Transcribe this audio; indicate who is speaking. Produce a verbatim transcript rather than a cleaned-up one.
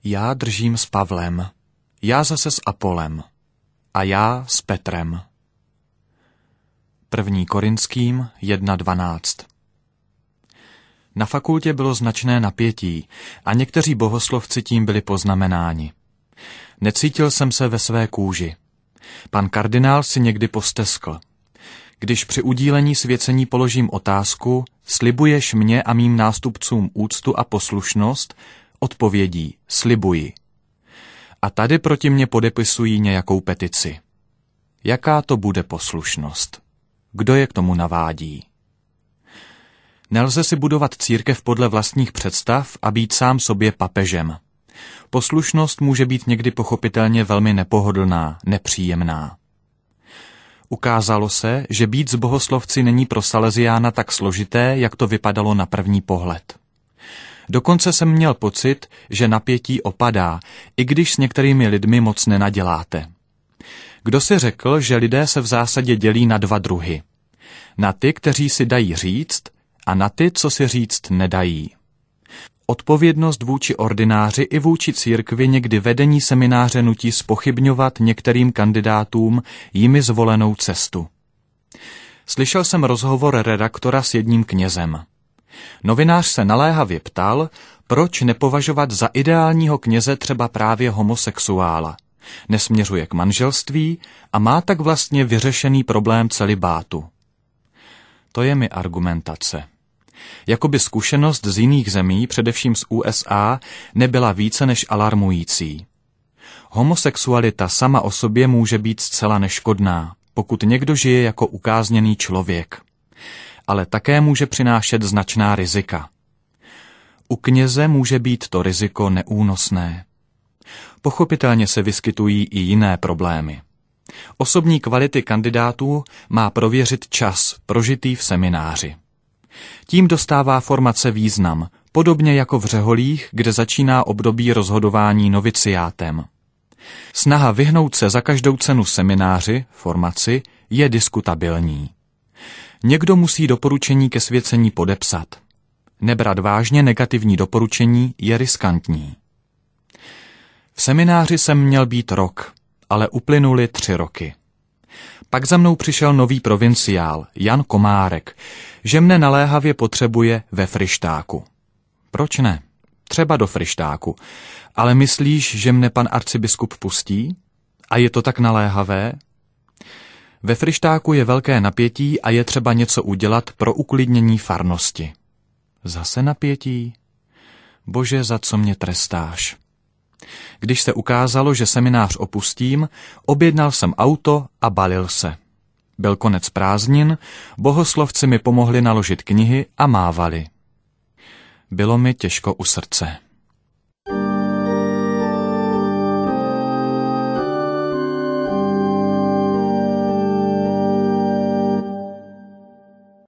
Speaker 1: Já držím s Pavlem, já zase s Apolem a já s Petrem. První Korinským jedna dvanáct. Na fakultě bylo značné napětí a někteří bohoslovci tím byli poznamenáni. Necítil jsem se ve své kůži. Pan kardinál si někdy posteskl. Když při udílení svěcení položím otázku, slibuješ mě a mým nástupcům úctu a poslušnost, odpovědí, slibuji. A tady proti mně podepisují nějakou petici. Jaká to bude poslušnost? Kdo je k tomu navádí? Nelze si budovat církev podle vlastních představ a být sám sobě papežem. Poslušnost může být někdy pochopitelně velmi nepohodlná, nepříjemná. Ukázalo se, že být s bohoslovci není pro Salesiána tak složité, jak to vypadalo na první pohled. Dokonce jsem měl pocit, že napětí opadá, i když s některými lidmi moc nenaděláte. Kdo si řekl, že lidé se v zásadě dělí na dva druhy? Na ty, kteří si dají říct, a na ty, co si říct nedají. Odpovědnost vůči ordináři i vůči církvi někdy vedení semináře nutí zpochybňovat některým kandidátům jimi zvolenou cestu. Slyšel jsem rozhovor redaktora s jedním knězem. Novinář se naléhavě ptal, proč nepovažovat za ideálního kněze třeba právě homosexuála. Nesměřuje k manželství a má tak vlastně vyřešený problém celibátu. To je mi argumentace. Jakoby zkušenost z jiných zemí, především z U S A, nebyla více než alarmující. Homosexualita sama o sobě může být zcela neškodná, pokud někdo žije jako ukázněný člověk. Ale také může přinášet značná rizika. U kněze může být to riziko neúnosné. Pochopitelně se vyskytují i jiné problémy. Osobní kvality kandidátů má prověřit čas prožitý v semináři. Tím dostává formace význam, podobně jako v řeholích, kde začíná období rozhodování noviciátem. Snaha vyhnout se za každou cenu semináři, formaci, je diskutabilní. Někdo musí doporučení ke svěcení podepsat. Nebrat vážně negativní doporučení je riskantní. V semináři jsem měl být rok, ale uplynuly tři roky. Pak za mnou přišel nový provinciál, Jan Komárek, že mne naléhavě potřebuje ve Fryštáku. Proč ne? Třeba do Fryštáku. Ale myslíš, že mne pan arcibiskup pustí? A je to tak naléhavé? Ve Fryštáku je velké napětí a je třeba něco udělat pro uklidnění farnosti. Zase napětí? Bože, za co mě trestáš? Když se ukázalo, že seminář opustím, objednal jsem auto a balil se. Byl konec prázdnin, bohoslovci mi pomohli naložit knihy a mávali. Bylo mi těžko u srdce.